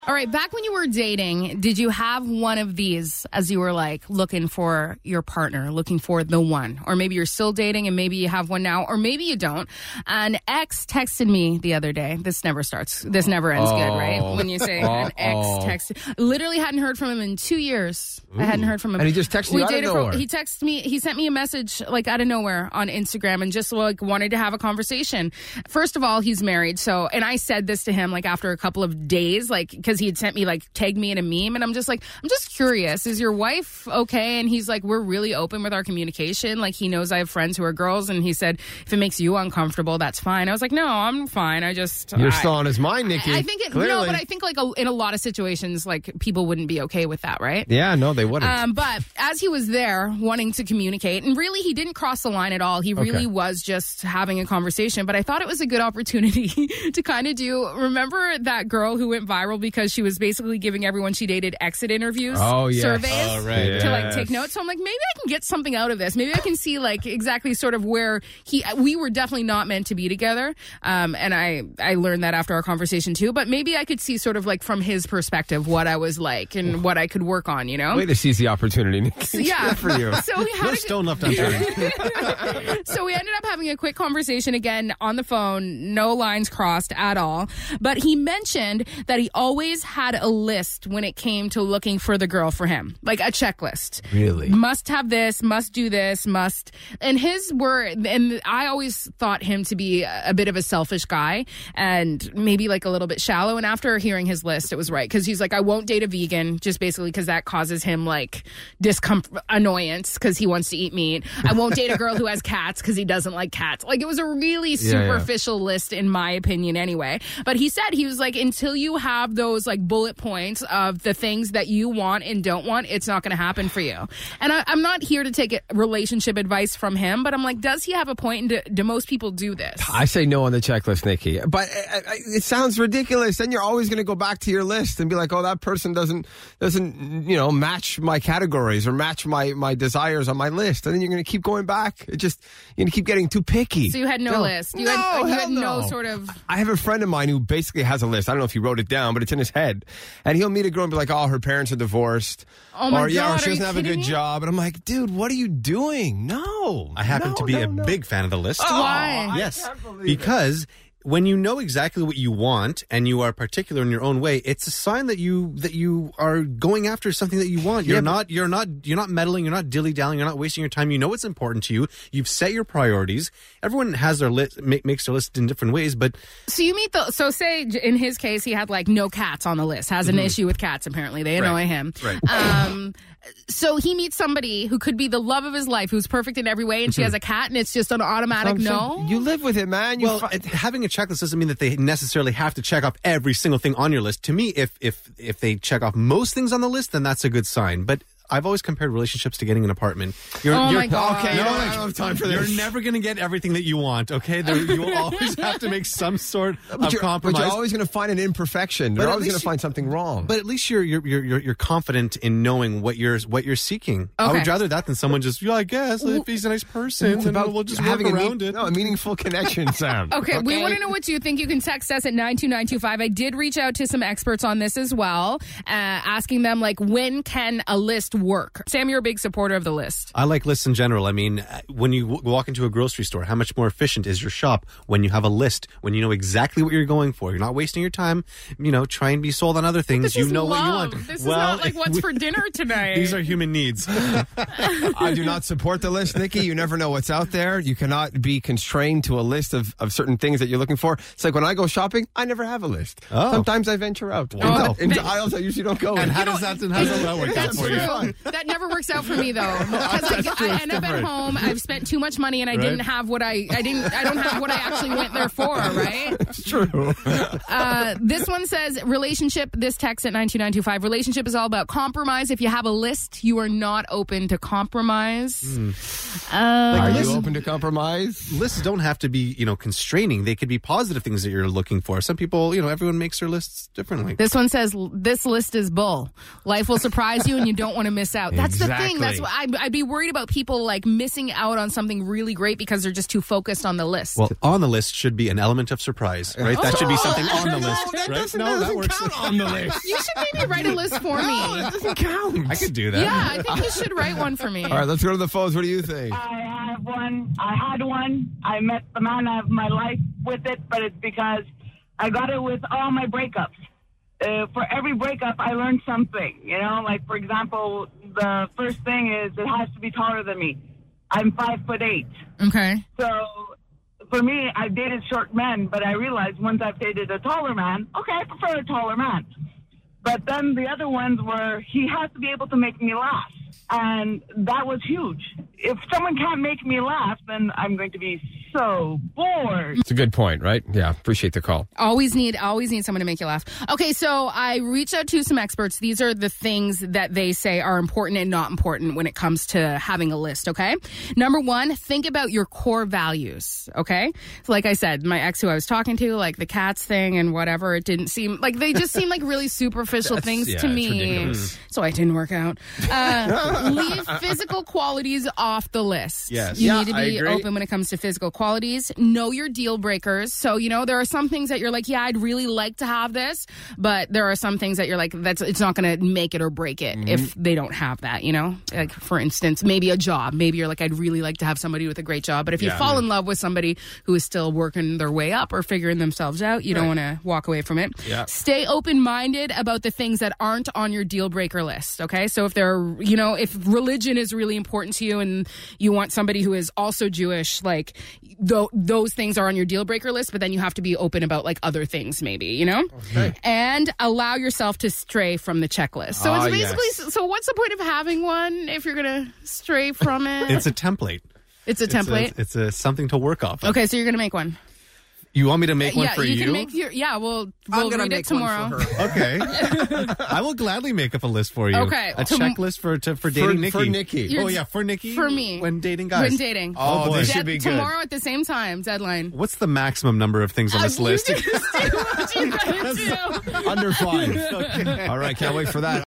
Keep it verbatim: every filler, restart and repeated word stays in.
All right, back when you were dating, did you have one of these as you were like looking for your partner, looking for the one? Or maybe you're still dating and maybe you have one now, or maybe you don't. An ex texted me the other day. This never starts, this never ends oh. good, right? When you say oh. an ex texted. Literally hadn't heard from him in two years. Ooh. I hadn't heard from him. And he just texted we you out dated of nowhere. For, he texted me, he sent me a message like out of nowhere on Instagram and just like wanted to have a conversation. First of all, he's married. So, and I said this to him like after a couple of days, like, because he had sent me like, tagged me in a meme, and I'm just like, I'm just curious, is your wife okay? And he's like, we're really open with our communication. Like, he knows I have friends who are girls, and he said, if it makes you uncomfortable, that's fine. I was like, no, I'm fine. I just You're I, still on his mind, Nikki. I, I think it, Clearly. no, but I think like a, in a lot of situations, like people wouldn't be okay with that, right? Yeah, no, they wouldn't. Um, but as he was there wanting to communicate, and really he didn't cross the line at all. He really Okay. was just having a conversation. But I thought it was a good opportunity to kind of do. Remember that girl who went viral because she was basically giving everyone she dated exit interviews, oh, yes. surveys oh, right. to like Yes. take notes. So I'm like, maybe I can get something out of this. Maybe I can see like exactly sort of where he. We were definitely not meant to be together, um, and I I learned that after our conversation too. But maybe I could see sort of like from his perspective what I was like and what I could work on. You know, Way to seize the opportunity, Nikki. So, yeah, Good for you. So we had No a, stone left unturned. so we ended up having a quick conversation again on the phone, no lines crossed at all. But he mentioned that he always had a list when it came to looking for the girl for him, like a checklist. Really? Must have this, must do this, must. And his were, and I always thought him to be a bit of a selfish guy and maybe like a little bit shallow. And after hearing his list, it was right. Because he's like, I won't date a vegan just basically because that causes him like discomfort, annoyance because he wants to eat meat. I won't date a girl who has cats because he doesn't like cats. Like, it was a really superficial yeah. list in my opinion anyway. But he said, he was like, until you have those like bullet points of the things that you want and don't want, it's not going to happen for you. And I, I'm not here to take it, relationship advice from him, but I'm like, does he have a point? And do, do most people do this? I say no on the checklist, Nikki. But uh, uh, it sounds ridiculous. Then you're always going to go back to your list and be like, oh, that person doesn't, doesn't, you know, match my categories or match my, my desires on my list. And then you're going to keep going back. It just, you're going to keep getting too picky. So you had no, no. list. You no, had, you hell had no no sort of... I have a friend of mine who basically has a list. I don't know if he wrote it down, but it's in his head. And he'll meet a girl and be like, oh, her parents are divorced. Oh my or, yeah, God, or she are you doesn't have a kidding good me? job. And I'm like, dude, what are you doing? No. I happen no, to be no, a no. big fan of the list. Oh, Why? I Yes, can't believe because when you know exactly what you want and you are particular in your own way, it's a sign that you that you are going after something that you want. You're Yeah, not you're not you're not meddling, you're not dilly-dallying, you're not wasting your time. You know what's important to you. You've set your priorities. Everyone has their list, make, makes their list in different ways, but So you meet the, so say in his case, he had like no cats on the list, has an mm-hmm. issue with cats, apparently. They annoy Right. him. Right. Um, so he meets somebody who could be the love of his life, who's perfect in every way, and she has a cat, and it's just an automatic I'm no. saying, you live with it, man. You well, fi- it- having a checklist doesn't mean that they necessarily have to check off every single thing on your list. To me, if if if they check off most things on the list, then that's a good sign. But I've always compared relationships to getting an apartment. You're, Oh you're, my God. Okay, you No, know what? I don't have time for this. You're never going to get everything that you want, okay? There, you will always have to make some sort but of you're, compromise. But you're always going to find an imperfection. But You're at always going least to find something wrong. But at least you're you're you're you're, you're confident in knowing what you're what you're seeking. I Okay. would rather that than someone just, yeah, I guess if he's a nice person, it's then about we'll just having work a mean- around it. No, a meaningful connection, Sam. Okay, we want to know what you think. You can text us at nine two nine two five. I did reach out to some experts on this as well, uh, asking them, like, when can a list work? Sam, you're a big supporter of the list. I like lists in general. I mean, uh, when you w- walk into a grocery store, how much more efficient is your shop when you have a list, when you know exactly what you're going for? You're not wasting your time, you know, try and be sold on other things. This you is know love. what you want. This well, is not like what's we- for dinner tonight. These are human needs. I do not support the list, Nikki. You never know what's out there. You cannot be constrained to a list of, of certain things that you're looking for. It's like when I go shopping, I never have a list. Oh. Sometimes I venture out Wow. into, into aisles I usually don't go in. And how does that, how does that work out That's for true. you? That never works out for me though, because I, I end up at home. I've spent too much money, and I Right. didn't have what I I didn't I don't have what I actually went there for. Right? It's true. Uh, this one says relationship. This text at nine two nine two five. Relationship is all about compromise. If you have a list, you are not open to compromise. Mm. Uh, Are listen- you open to compromise? Lists don't have to be, you know, constraining. They could be positive things that you're looking for. Some people, you know, everyone makes their lists differently. This one says this list is bull. Life will surprise you, and you don't want to miss miss out. That's the thing. That's Exactly. what I'd, I'd be worried about people like missing out on something really great because they're just too focused on the list. Well, on the list should be an element of surprise, right? That should be something on the No, list, that right? doesn't, no, that that doesn't works. count on the list. you should maybe write a list for me. No, that doesn't count. I could do that. Yeah, I think you should write one for me. All right, let's go to the phones. What do you think? I have one. I had one. I met the man of my life with it, but it's because I got it with all my breakups. Uh, for every breakup, I learned something. You know, like, for example, the first thing is it has to be taller than me. I'm five foot eight. Okay. So for me, I've dated short men, but I realized once I've dated a taller man, okay, I prefer a taller man. But then the other ones were he has to be able to make me laugh. And that was huge. If someone can't make me laugh, then I'm going to be so bored. It's a good point, right? Yeah, appreciate the call. Always need, always need someone to make you laugh. Okay, so I reached out to some experts. These are the things that they say are important and not important when it comes to having a list, okay? Number one, think about your core values, okay? So like I said, my ex who I was talking to, like the cats thing and whatever, it didn't seem, like they just seem like really superficial That's- things yeah, to it's me. ridiculous. So it didn't work out. Uh, leave physical qualities off the list. Yes. You Yeah, need to I be agree. open when it comes to physical qualities. Know your deal breakers. So, you know, there are some things that you're like, yeah, I'd really like to have this, but there are some things that you're like, that's it's not going to make it or break it if they don't have that, you know? Like, for instance, maybe a job. Maybe you're like, I'd really like to have somebody with a great job, but if you Yeah. fall in love with somebody who is still working their way up or figuring themselves out, you don't want to walk away from it. Yeah. Stay open-minded about the things that aren't on your deal breaker list, okay? So if they're, you know, if religion is really important to you and you want somebody who is also Jewish, like th- those things are on your deal breaker list, but then you have to be open about like other things maybe, you know? Okay. And allow yourself to stray from the checklist. So Ah, it's basically, yes. so what's the point of having one if you're going to stray from it? It's a template. It's a template. It's a, it's a something to work off of. Okay, so you're going to make one. You want me to make one yeah, for you you? can make your, yeah, we'll, I'm we'll gonna read it make one tomorrow. for her. Okay. I will gladly make up a list for you. Okay. A Tom- checklist for to, for dating Nikki. for Nikki. You're- Oh, yeah, for Nikki. For me. When dating guys. When dating. Oh, boy. this Dead- should be good. Tomorrow at the same time, deadline. What's the maximum number of things on this Uh, you list? just do what you gotta do. Under five. All right, can't wait for that.